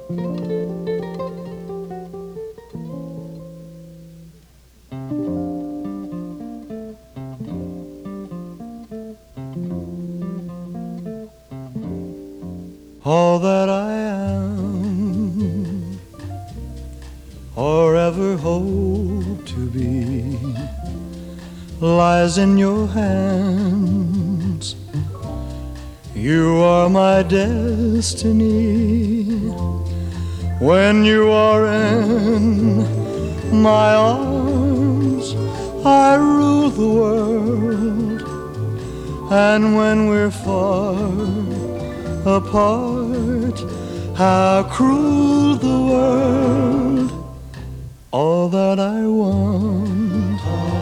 All that I am or ever hope to be lies in your hands. You are my destiny. When you are in my arms, I rule the world. And when we're far apart, how cruel the world. All that I want,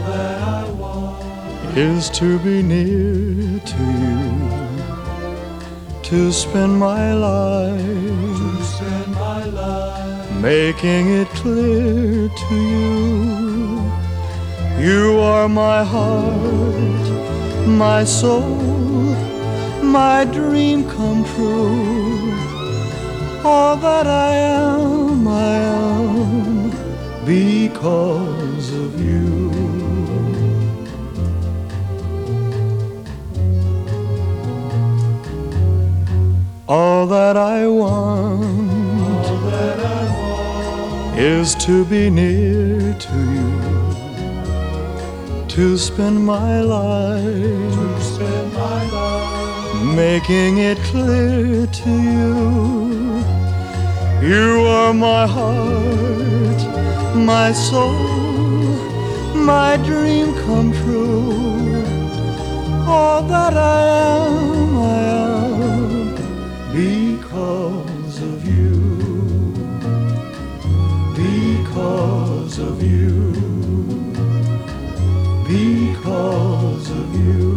is to be near to you, to spend my life, making it clear to you. You are my heart, my soul, my dream come true. All that I am because of you. All that I want, is to be near to you, to spend my life, making it clear to you. You are my heart, my soul, my dream come true. All that I am because of you, because of you, because of you.